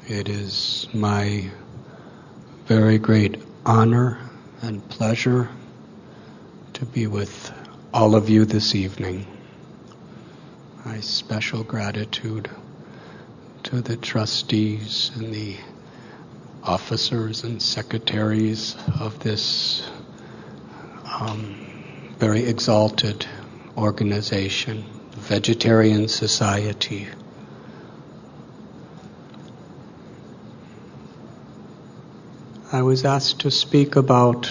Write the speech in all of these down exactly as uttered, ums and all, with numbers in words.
It is my very great honor and pleasure to be with all of you this evening. My special gratitude to the trustees and the officers and secretaries of this um, very exalted organization, the Vegetarian Society. I was asked to speak about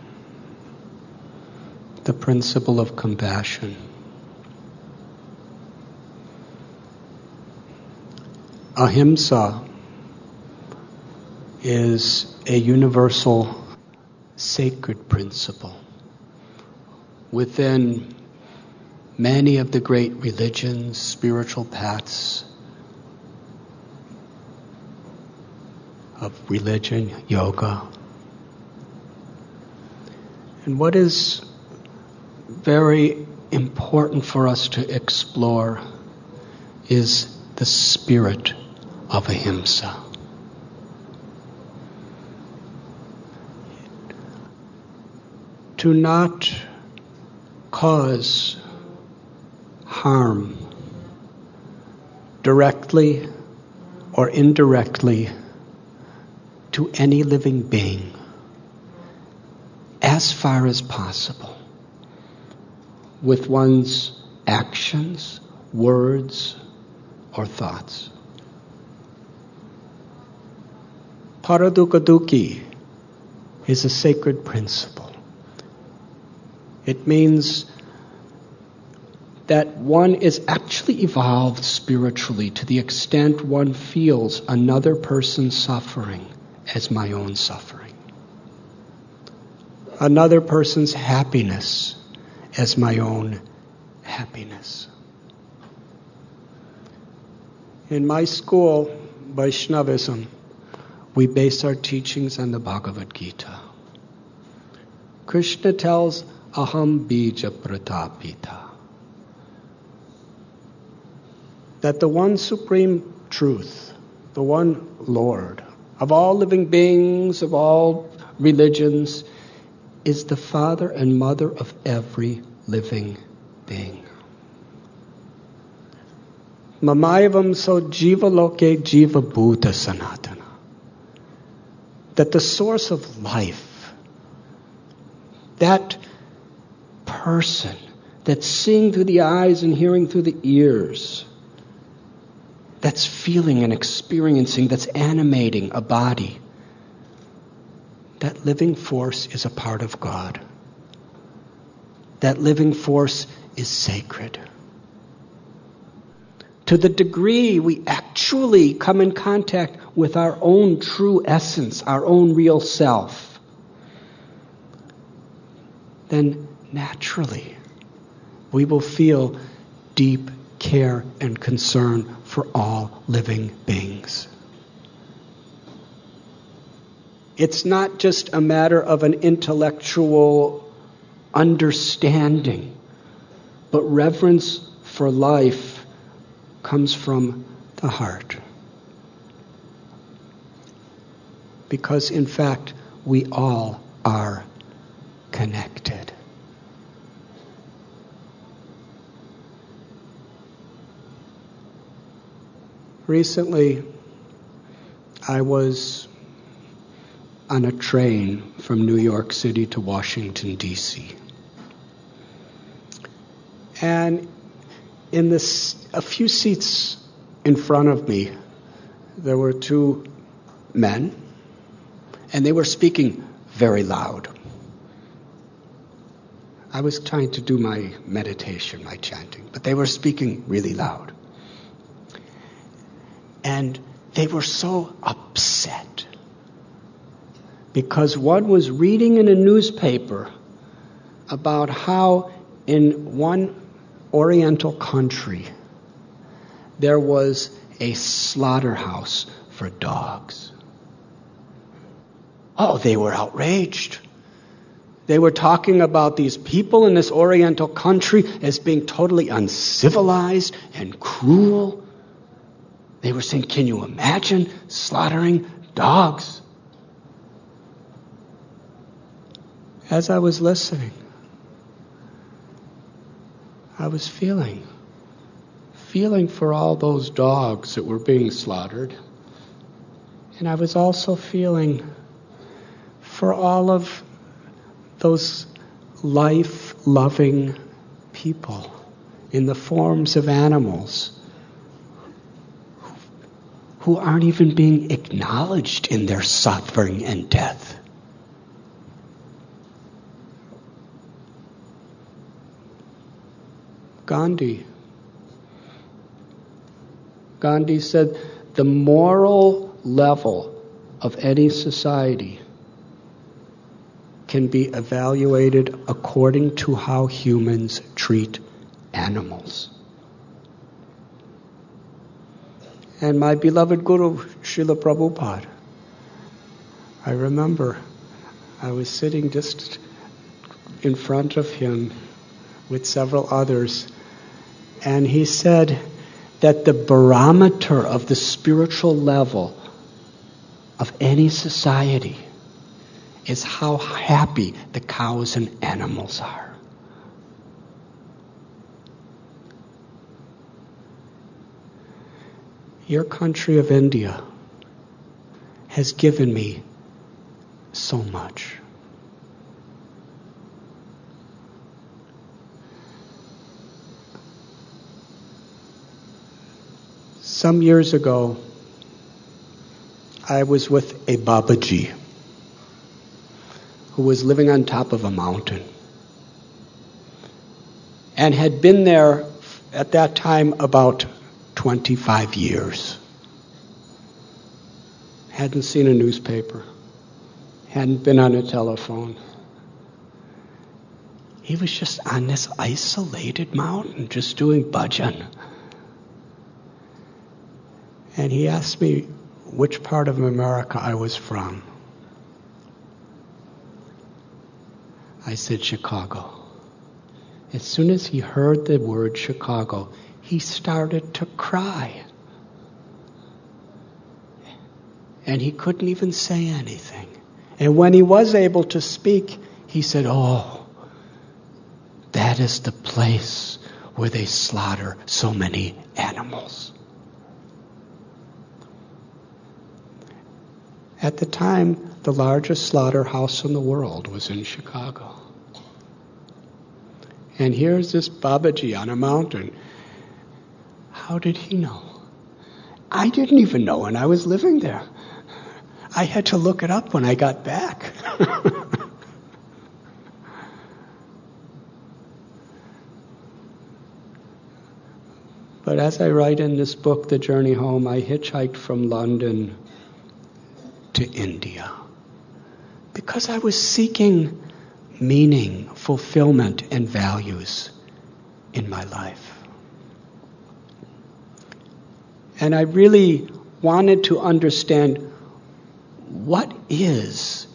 the principle of compassion. Ahimsa is a universal sacred principle. Within many of the great religions, spiritual paths of religion, yoga. And what is very important for us to explore is the spirit of ahimsa. To not cause harm directly or indirectly to any living being as far as possible with one's actions, words, or thoughts. Paradukaduki is a sacred principle. It means that one is actually evolved spiritually to the extent one feels another person's suffering as my own suffering. Another person's happiness as my own happiness. In my school, Vaishnavism, we base our teachings on the Bhagavad Gita. Krishna tells Aham Bija Pratapita that the one supreme truth, the one Lord of all living beings, of all religions, is the father and mother of every living being. Mamayavam so jiva loke jiva bhuta sanatana. That the source of life, that person that's seeing through the eyes and hearing through the ears, that's feeling and experiencing, that's animating a body, that living force is a part of God. That living force is sacred. To the degree we actually come in contact with our own true essence, our own real self, then naturally we will feel deep care and concern for all living beings. It's not just a matter of an intellectual understanding, but reverence for life comes from the heart. Because in fact, we all are connected. Recently, I was on a train from New York City to Washington, D C And in this, a few seats in front of me, there were two men, and they were speaking very loud. I was trying to do my meditation, my chanting, but they were speaking really loud. And they were so upset because one was reading in a newspaper about how in one Oriental country there was a slaughterhouse for dogs. Oh, they were outraged. They were talking about these people in this Oriental country as being totally uncivilized and cruel. They were saying, can you imagine slaughtering dogs? As I was listening, I was feeling, feeling for all those dogs that were being slaughtered. And I was also feeling for all of those life-loving people in the forms of animals who aren't even being acknowledged in their suffering and death. Gandhi. Gandhi said the moral level of any society can be evaluated according to how humans treat animals. And my beloved Guru, Srila Prabhupada, I remember I was sitting just in front of him with several others, and he said that the barometer of the spiritual level of any society is how happy the cows and animals are. Your country of India has given me so much. Some years ago, I was with a Babaji who was living on top of a mountain and had been there at that time about twenty-five years. Hadn't seen a newspaper, hadn't been on a telephone. He was just on this isolated mountain, just doing bhajan. And he asked me which part of America I was from. I said, Chicago. As soon as he heard the word Chicago, he started to cry. And he couldn't even say anything. And when he was able to speak, he said, oh, that is the place where they slaughter so many animals. At the time, the largest slaughterhouse in the world was in Chicago. And here's this Babaji on a mountain. How did he know? I didn't even know when I was living there. I had to look it up when I got back. But as I write in this book, The Journey Home, I hitchhiked from London to India because I was seeking meaning, fulfillment, and values in my life. And I really wanted to understand what is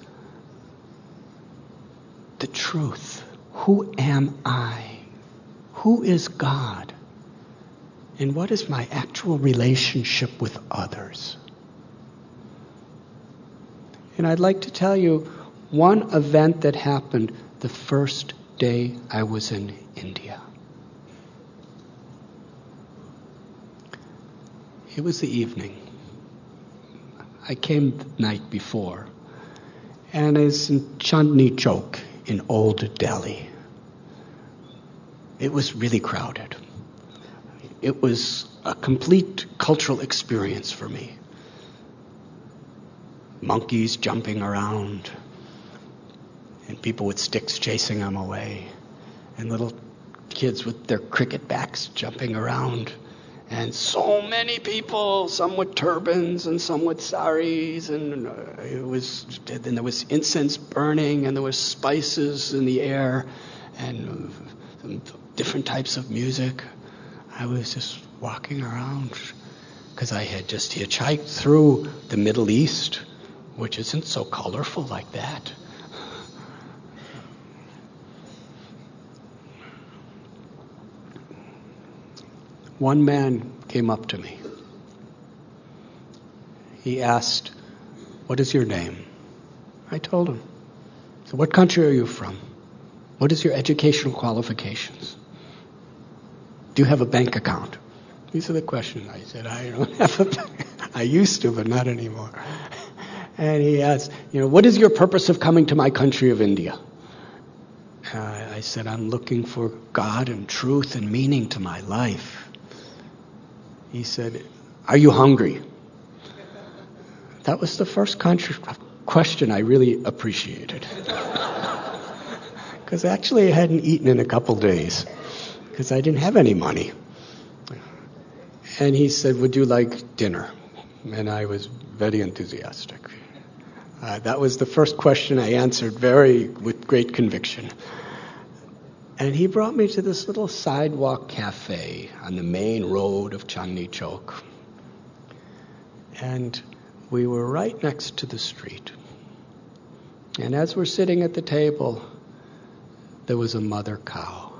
the truth? Who am I? Who is God? And what is my actual relationship with others? And I'd like to tell you one event that happened the first day I was in India. It was the evening. I came the night before, and I was in Chandni Chowk in Old Delhi. It was really crowded. It was a complete cultural experience for me. Monkeys jumping around, and people with sticks chasing them away, and little kids with their cricket bats jumping around, and so many people, some with turbans and some with saris, and uh, it was, then there was incense burning, and there was spices in the air, and uh, different types of music. I was just walking around because I had just hitchhiked through the Middle East, which isn't so colorful like that. One man came up to me he asked, "What is your name?" I told him. So, "What country are you from? What is your educational qualifications? Do you have a bank account?" These are the questions. I said, "I don't have a bank. I used to, but not anymore." And he asked, you know, "What is your purpose of coming to my country of India?" Uh, I said, "I'm looking for God and truth and meaning to my life." He said, "Are you hungry?" That was the first country question I really appreciated. Because actually I hadn't eaten in a couple days because I didn't have any money. And he said, "Would you like dinner?" And I was very enthusiastic. Uh, that was the first question I answered very with great conviction. And he brought me to this little sidewalk cafe on the main road of Chandni Chowk. And we were right next to the street. And as we're sitting at the table, there was a mother cow.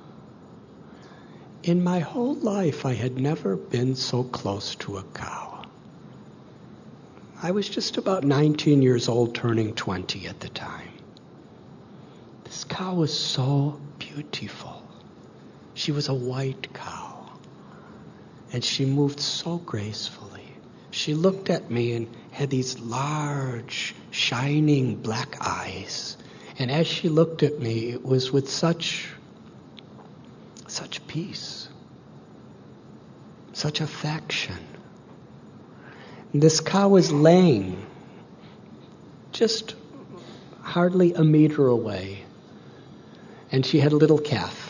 In my whole life, I had never been so close to a cow. I was just about nineteen years old, turning twenty at the time. This cow was so beautiful. She was a white cow, and she moved so gracefully. She looked at me and had these large, shining black eyes. And as she looked at me, it was with such, such peace, such affection. And this cow was laying just hardly a meter away. And she had a little calf.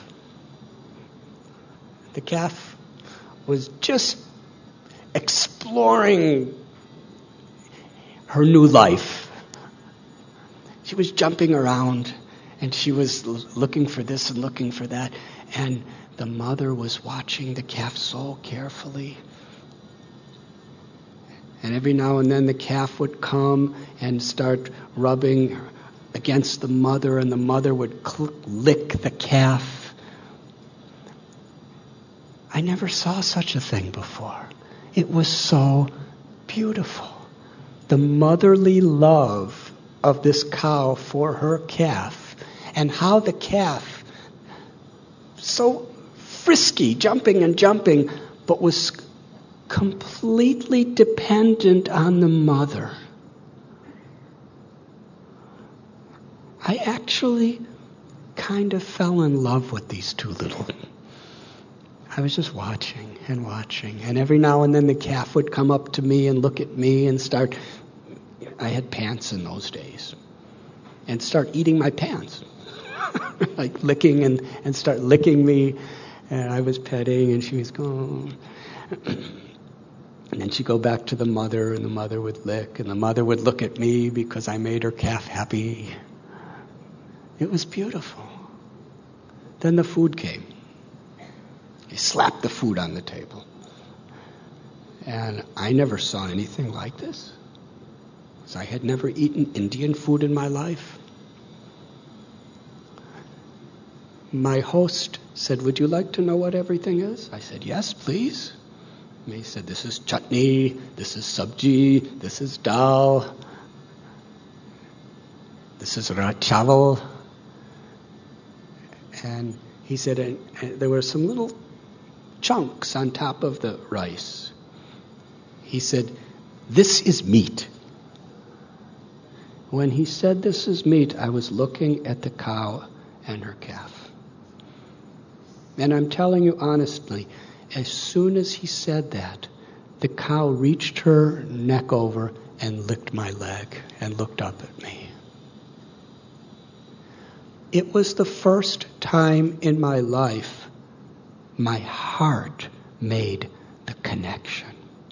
The calf was just exploring her new life. She was jumping around, and she was l- looking for this and looking for that. And the mother was watching the calf so carefully. And every now and then the calf would come and start rubbing against the mother, and the mother would cl- lick the calf. I never saw such a thing before. It was so beautiful. The motherly love of this cow for her calf, and how the calf, so frisky, jumping and jumping, but was completely dependent on the mother. I actually kind of fell in love with these two little. I was just watching and watching, and every now and then the calf would come up to me and look at me and start, I had pants in those days, and start eating my pants. Like licking and, and start licking me, and I was petting and she was going. And then she'd go back to the mother, and the mother would lick, and the mother would look at me because I made her calf happy. It was beautiful. Then the food came. He slapped the food on the table. And I never saw anything like this, because I had never eaten Indian food in my life. My host said, "Would you like to know what everything is?" I said, "Yes, please." And he said, "This is chutney, this is sabji, this is dal, this is rat chawal." And he said, and, and there were some little chunks on top of the rice. He said, "This is meat." When he said this is meat, I was looking at the cow and her calf. And I'm telling you honestly, as soon as he said that, the cow reached her neck over and licked my leg and looked up at me. It was the first time in my life my heart made the connection.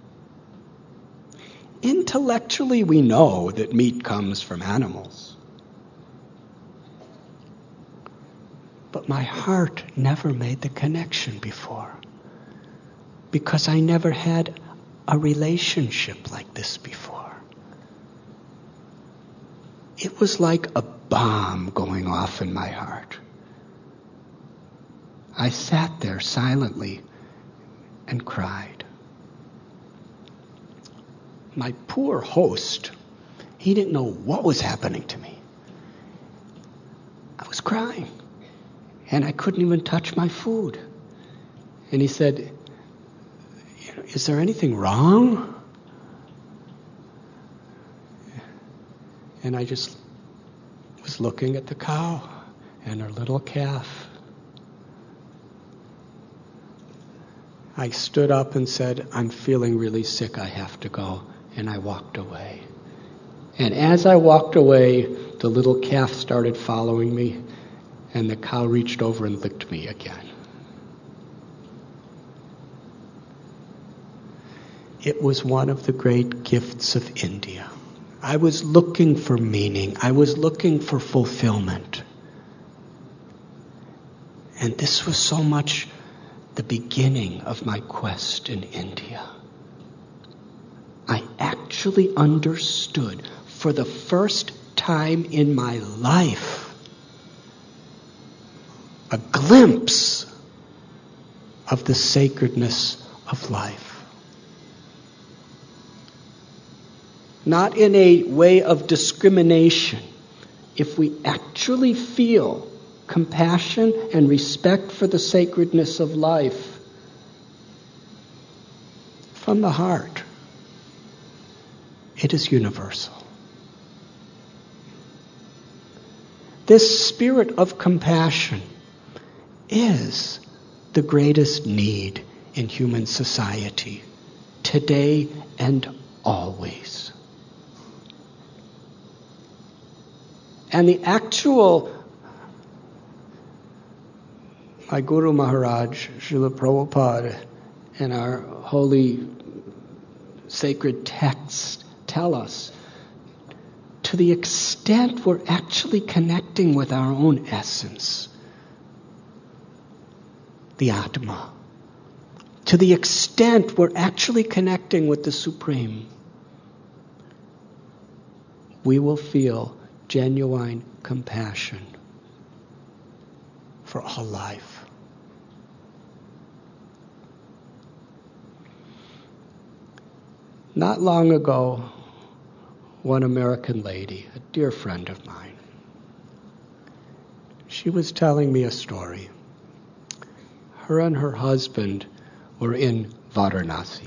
Intellectually, we know that meat comes from animals. But my heart never made the connection before, because I never had a relationship like this before. It was like a bomb going off in my heart. I sat there silently and cried. my poor host, he didn't know what was happening to me. I was crying, and I couldn't even touch my food. And he said, "Is there anything wrong?" And I just was looking at the cow and her little calf. I stood up and said, "I'm feeling really sick, I have to go." And I walked away. And as I walked away, the little calf started following me, and the cow reached over and licked me again. It was one of the great gifts of India. I was looking for meaning. I was looking for fulfillment. And this was so much the beginning of my quest in India. I actually understood for the first time in my life a glimpse of the sacredness of life. Not in a way of discrimination. If we actually feel compassion and respect for the sacredness of life from the heart, it is universal. This spirit of compassion is the greatest need in human society, today and always. And the actual, my Guru Maharaj, Srila Prabhupada, and our holy sacred texts tell us, to the extent we're actually connecting with our own essence, the Atma, to the extent we're actually connecting with the Supreme, we will feel genuine compassion for all life. Not long ago, one American lady, a dear friend of mine, she was telling me a story. Her and her husband were in Varanasi.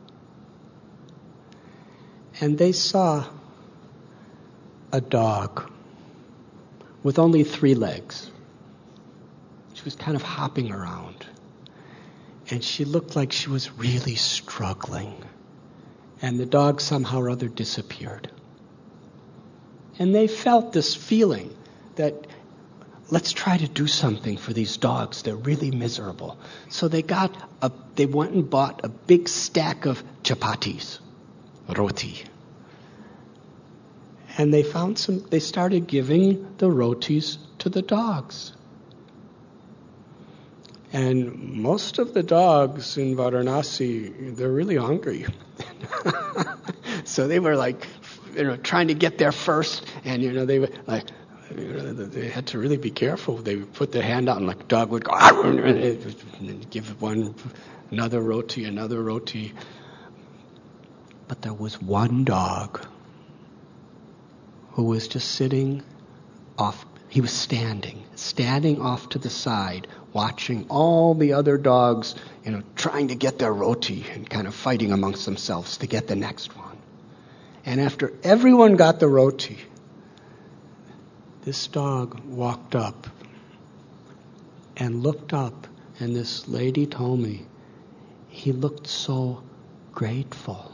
And they saw a dog with only three legs. She was kind of hopping around. And she looked like she was really struggling. And the dog somehow or other disappeared. And they felt this feeling that let's try to do something for these dogs. They're really miserable. So they got a, they went and bought a big stack of chapatis, roti. And they found some, they started giving the rotis to the dogs. And most of the dogs in Varanasi, they're really hungry. So they were like, you know, trying to get there first. And, you know, they were like, you know, they had to really be careful. They would put their hand out and like the dog would go, and give one, another roti, another roti. But there was one dog who was just sitting off, he was standing, standing off to the side, watching all the other dogs, you know, trying to get their roti and kind of fighting amongst themselves to get the next one. And after everyone got the roti, this dog walked up and looked up, and this lady told me he looked so grateful.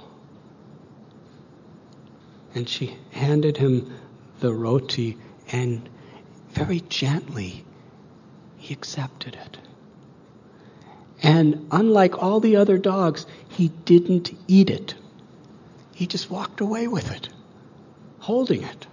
And she handed him the roti, and very gently, he accepted it. And unlike all the other dogs, he didn't eat it. He just walked away with it, holding it.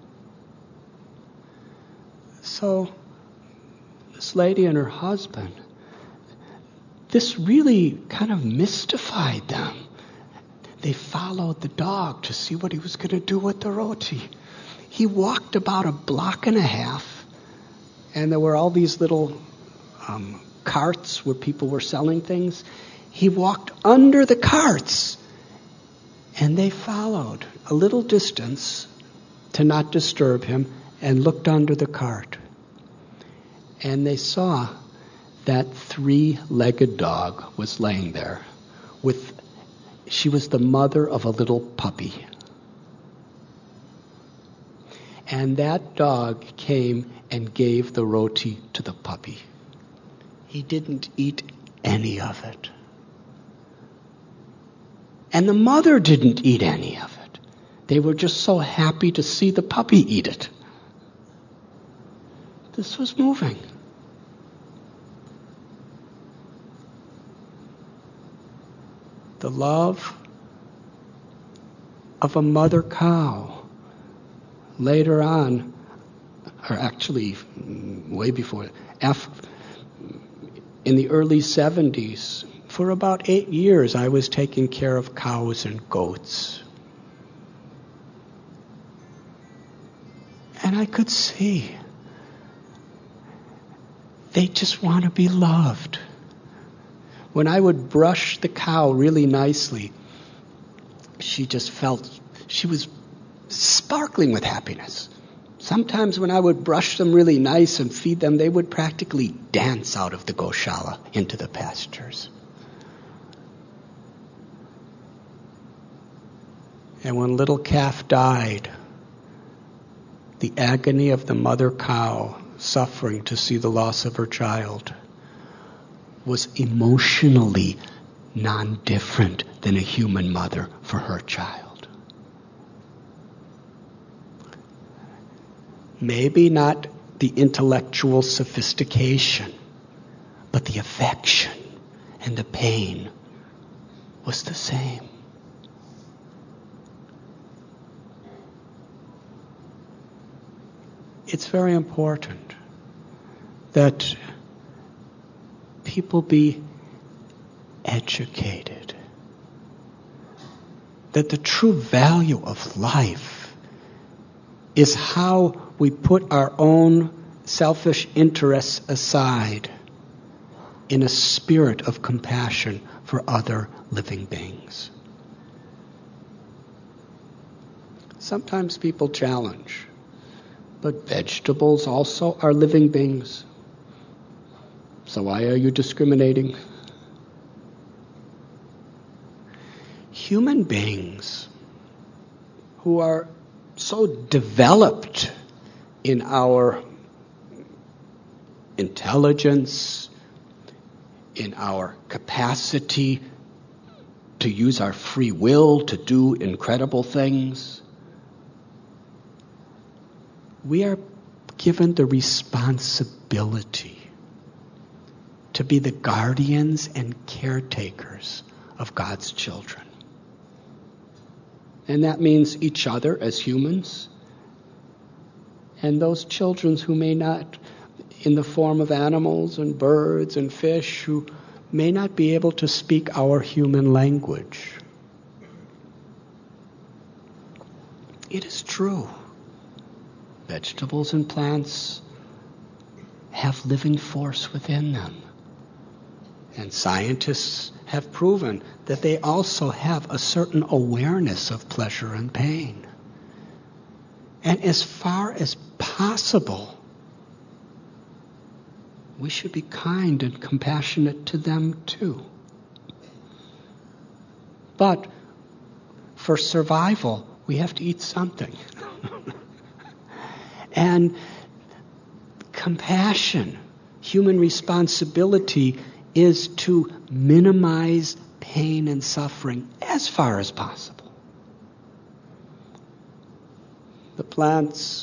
So, this lady and her husband, this really kind of mystified them. They followed the dog to see what he was going to do with the roti. He walked about a block and a half, and there were all these little um, carts where people were selling things. He walked under the carts And they followed a little distance to not disturb him and looked under the cart. And they saw that three-legged dog was laying there with, she was the mother of a little puppy. And that dog came and gave the roti to the puppy. He didn't eat any of it. And the mother didn't eat any of it. They were just so happy to see the puppy eat it. This was moving. The love of a mother cow. Later on, or actually way before, after, in the early seventies, for about eight years, I was taking care of cows and goats. And I could see they just want to be loved. When I would brush the cow really nicely, she just felt, she was sparkling with happiness. Sometimes when I would brush them really nice and feed them, they would practically dance out of the goshala into the pastures. And when little calf died, the agony of the mother cow suffering to see the loss of her child was emotionally non-different than a human mother for her child. Maybe not the intellectual sophistication, but the affection and the pain was the same. It's very important that people be educated, that the true value of life is how we put our own selfish interests aside in a spirit of compassion for other living beings. Sometimes people challenge, but vegetables also are living beings. So why are you discriminating? Human beings who are so developed in our intelligence, in our capacity to use our free will to do incredible things, we are given the responsibility to be the guardians and caretakers of God's children. And that means each other as humans, and those children who may not, in the form of animals and birds and fish, who may not be able to speak our human language. It is true. Vegetables and plants have living force within them. And scientists have proven that they also have a certain awareness of pleasure and pain. And as far as possible, we should be kind and compassionate to them too. But for survival, we have to eat something. And compassion, human responsibility, is to minimize pain and suffering as far as possible. The plants,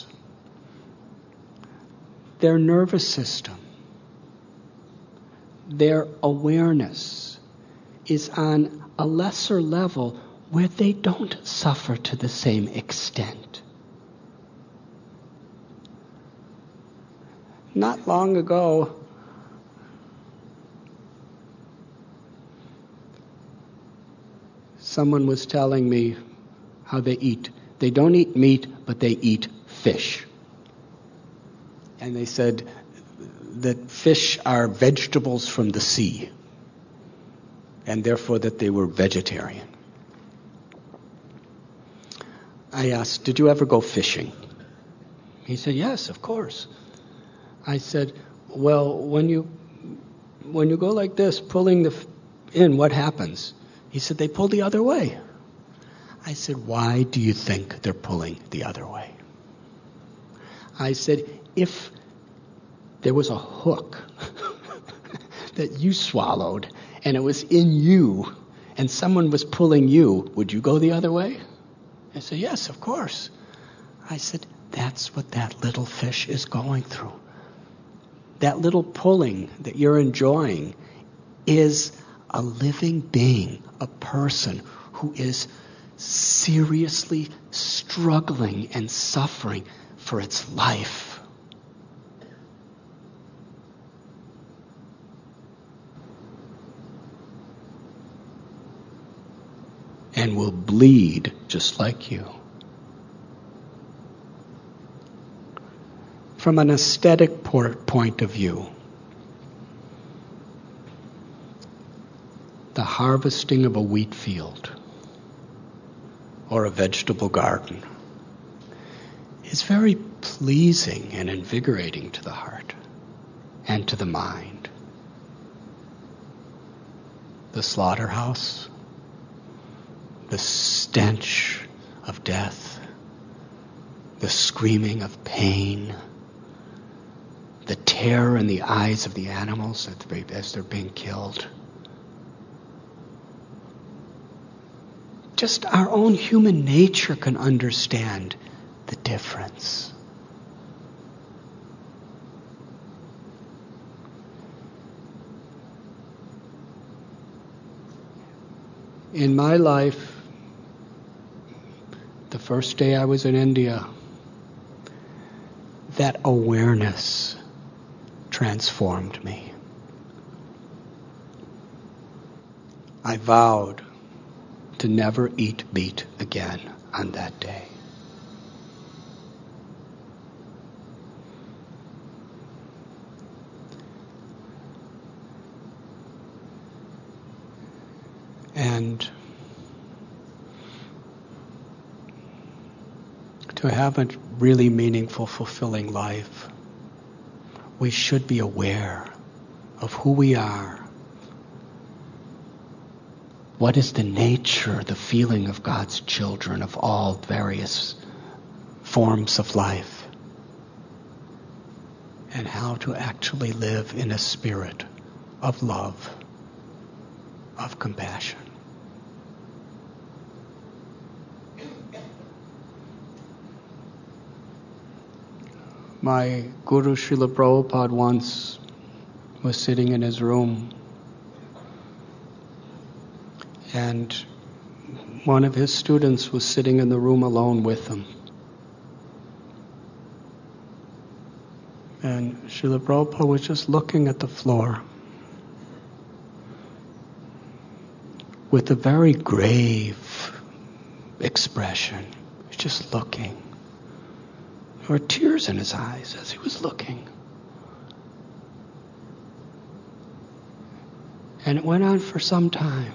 their nervous system, their awareness is on a lesser level where they don't suffer to the same extent. Not long ago, someone was telling me how they eat. They don't eat meat, but they eat fish. And they said that fish are vegetables from the sea, and therefore that they were vegetarian. I asked, did you ever go fishing? He said, yes, of course. I said, well, when you when you go like this, pulling the f- in, what happens? He said, they pull the other way. I said, why do you think they're pulling the other way? I said, if there was a hook that you swallowed and it was in you and someone was pulling you, would you go the other way? I said, yes, of course. I said, that's what that little fish is going through. That little pulling that you're enjoying is a living being, a person who is seriously struggling and suffering for its life. And will bleed just like you. From an aesthetic point of view, the harvesting of a wheat field or a vegetable garden is very pleasing and invigorating to the heart and to the mind. The slaughterhouse, the stench of death, the screaming of pain, the terror in the eyes of the animals as they're being killed. Just our own human nature can understand the difference. In my life, the first day I was in India, that awareness transformed me. I vowed to never eat meat again on that day. And to have a really meaningful, fulfilling life, we should be aware of who we are. What is the nature, the feeling of God's children, of all various forms of life? And how to actually live in a spirit of love, of compassion. My Guru Srila Prabhupada once was sitting in his room, and one of his students was sitting in the room alone with him. And Srila Prabhupada was just looking at the floor with a very grave expression. He was just looking. There were tears in his eyes as he was looking. And it went on for some time.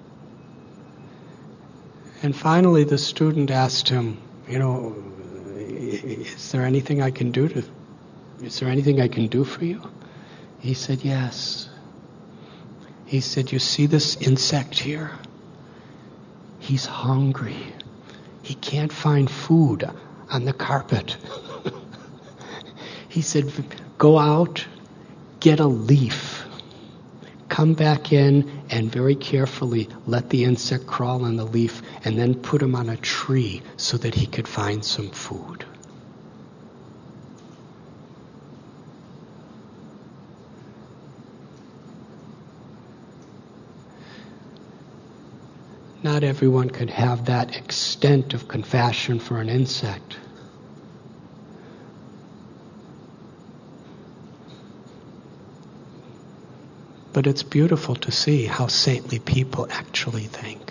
And finally the student asked him, you know, is there anything I can do to, is there anything I can do for you? He said, yes. He said, you see this insect here? He's hungry. He can't find food on the carpet. He said, go out, get a leaf, come back in and very carefully let the insect crawl on the leaf and then put him on a tree so that he could find some food. Not everyone could have that extent of compassion for an insect. But it's beautiful to see how saintly people actually think.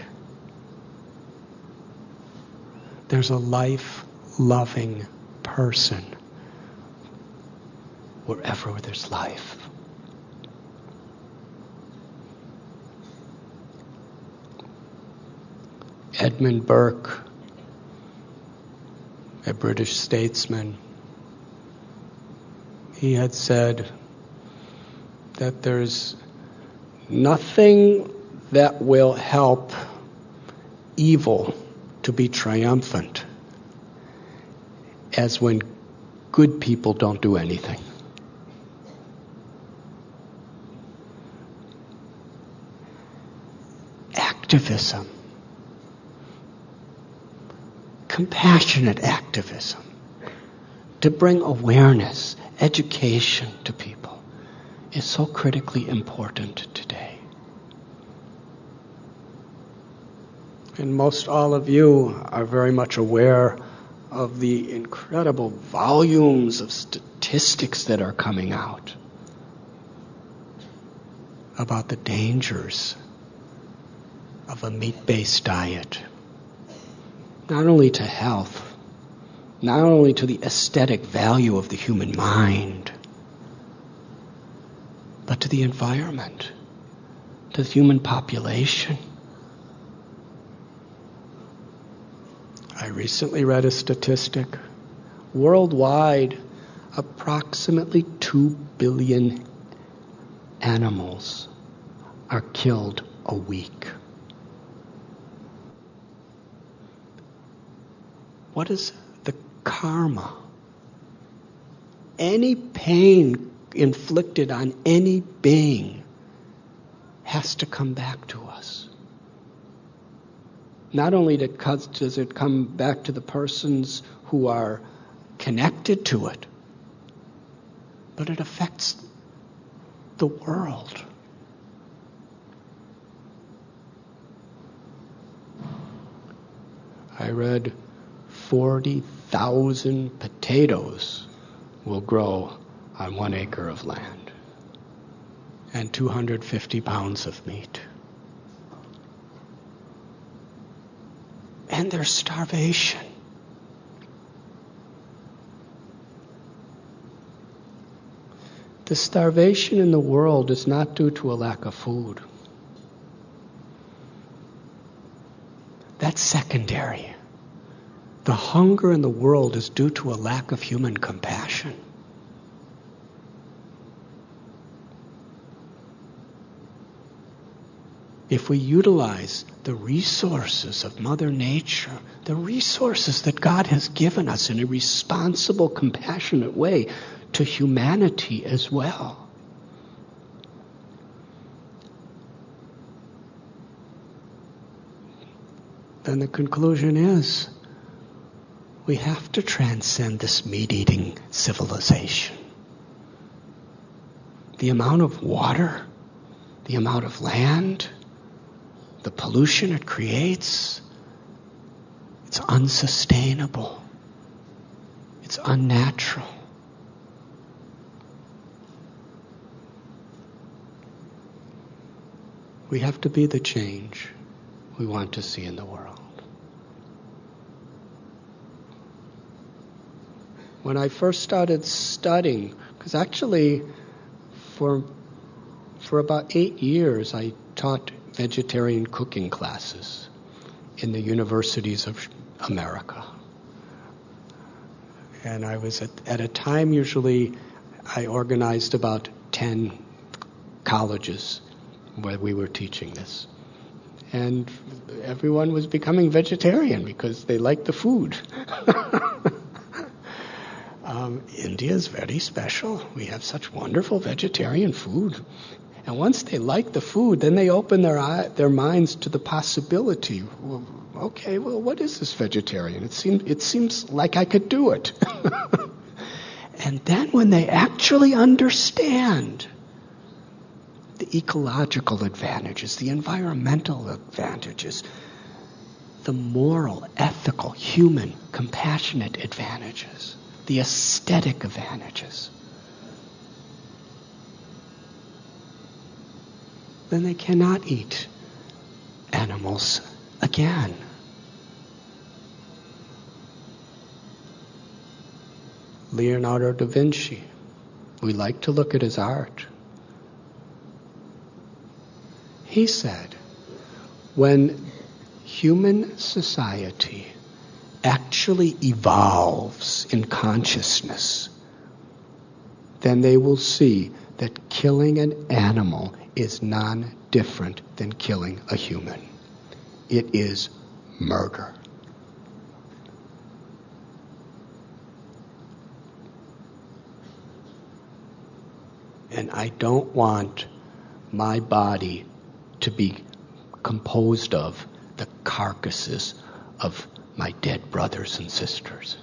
There's a life-loving person wherever there's life. Edmund Burke a British statesman. He had said that there's nothing that will help evil to be triumphant as when good people don't do anything. Activism, compassionate activism, to bring awareness, education to people is so critically important today. And most all of you are very much aware of the incredible volumes of statistics that are coming out about the dangers of a meat-based diet, not only to health, not only to the aesthetic value of the human mind, but to the environment, to the human population. I recently read a statistic. Worldwide, approximately two billion animals are killed a week. What is the karma? Any pain inflicted on any being has to come back to us. Not only does it come back to the persons who are connected to it, but it affects the world. I read forty thousand potatoes will grow on one acre of land, and two hundred fifty pounds of meat. And there's starvation. The starvation in the world is not due to a lack of food. That's secondary. The hunger in the world is due to a lack of human compassion. If we utilize the resources of Mother Nature, the resources that God has given us in a responsible, compassionate way to humanity as well, then the conclusion is we have to transcend this meat-eating civilization. The amount of water, the amount of land, the pollution it creates, it's unsustainable. It's unnatural. We have to be the change we want to see in the world. When I first started studying, because actually for for about eight years I taught vegetarian cooking classes in the universities of America. And I was at, at a time usually I organized about ten colleges where we were teaching this. And everyone was becoming vegetarian because they liked the food. um, India is very special. We have such wonderful vegetarian food. And once they like the food, then they open their eye, their minds to the possibility. Well, okay, well, what is this vegetarian? It seems it seems like I could do it. And then when they actually understand the ecological advantages, the environmental advantages, the moral, ethical, human, compassionate advantages, the aesthetic advantages, then they cannot eat animals again. Leonardo da Vinci, we like to look at his art. He said, when human society actually evolves in consciousness, then they will see that killing an animal is non-different than killing a human. It is murder. And I don't want my body to be composed of the carcasses of my dead brothers and sisters.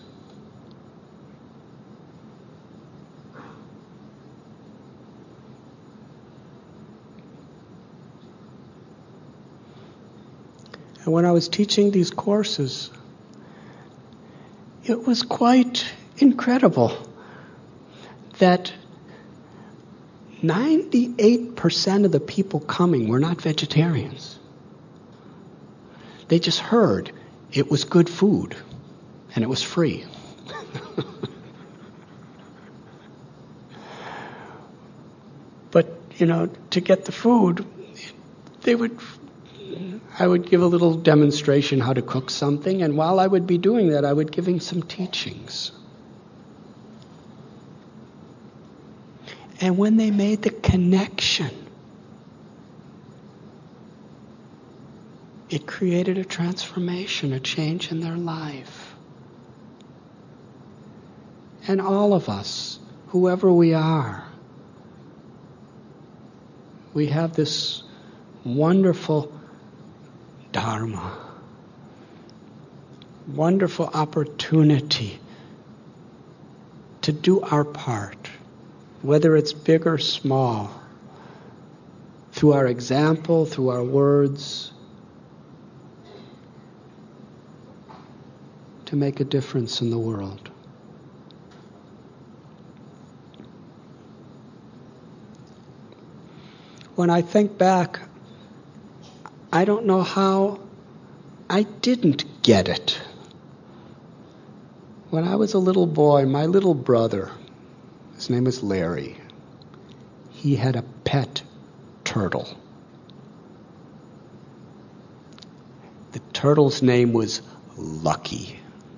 And when I was teaching these courses, it was quite incredible that ninety-eight percent of the people coming were not vegetarians. They just heard it was good food and it was free. But, you know, to get the food, they would, I would give a little demonstration how to cook something, and while I would be doing that, I would give him some teachings. And when they made the connection, it created a transformation, a change in their life. And all of us, whoever we are, we have this wonderful dharma, wonderful opportunity to do our part, whether it's big or small, through our example, through our words, to make a difference in the world. When I think back, I don't know how I didn't get it. When I was a little boy, my little brother, his name was Larry, he had a pet turtle. The turtle's name was Lucky.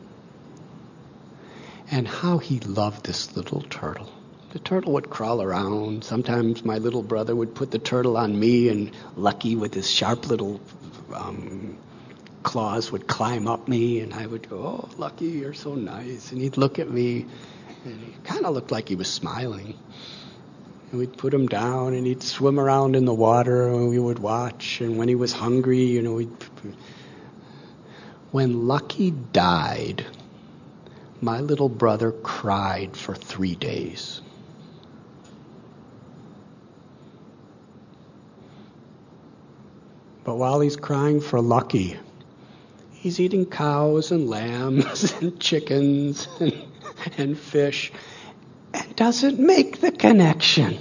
And how he loved this little turtle. The turtle would crawl around. Sometimes my little brother would put the turtle on me, and Lucky with his sharp little um, claws would climb up me, and I would go, "Oh, Lucky, you're so nice." And he'd look at me, and he kind of looked like he was smiling. And we'd put him down, and he'd swim around in the water, and we would watch. And when he was hungry, you know, we'd... When Lucky died, my little brother cried for three days. But while he's crying for Lucky, he's eating cows and lambs and chickens and, and fish, and doesn't make the connection.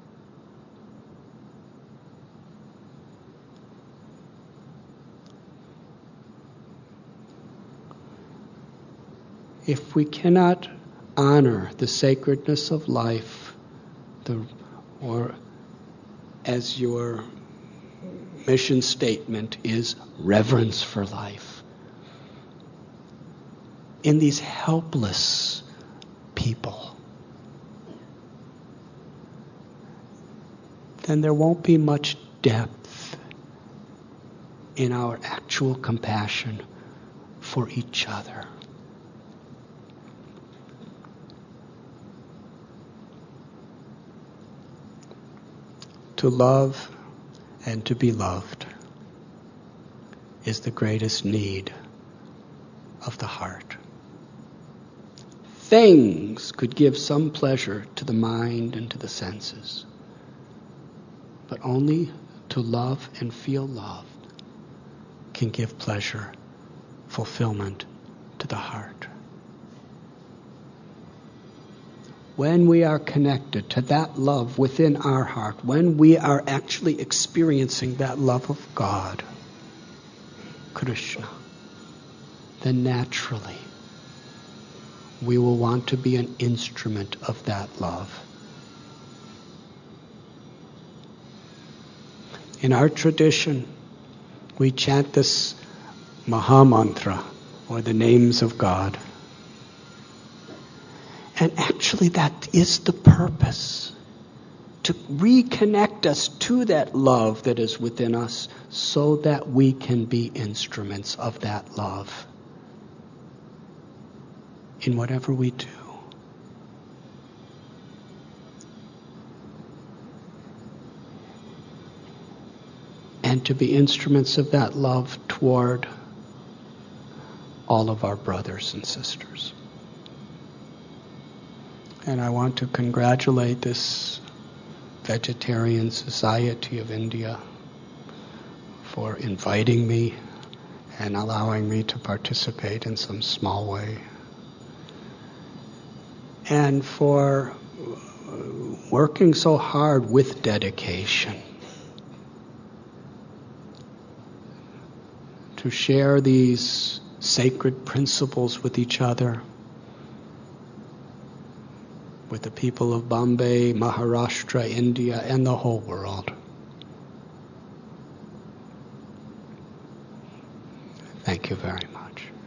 If we cannot honor the sacredness of life, the, or as your mission statement is, reverence for life, in these helpless people, then there won't be much depth in our actual compassion for each other. To love and to be loved is the greatest need of the heart. Things could give some pleasure to the mind and to the senses, but only to love and feel loved can give pleasure, fulfillment to the heart. When we are connected to that love within our heart, when we are actually experiencing that love of God, Krishna, then naturally we will want to be an instrument of that love. In our tradition, we chant this Maha Mantra, or the names of God. And actually that is the purpose, to reconnect us to that love that is within us so that we can be instruments of that love in whatever we do. And to be instruments of that love toward all of our brothers and sisters. And I want to congratulate this Vegetarian Society of India for inviting me and allowing me to participate in some small way. And for working so hard with dedication to share these sacred principles with each other, with the people of Bombay, Maharashtra, India, and the whole world. Thank you very much.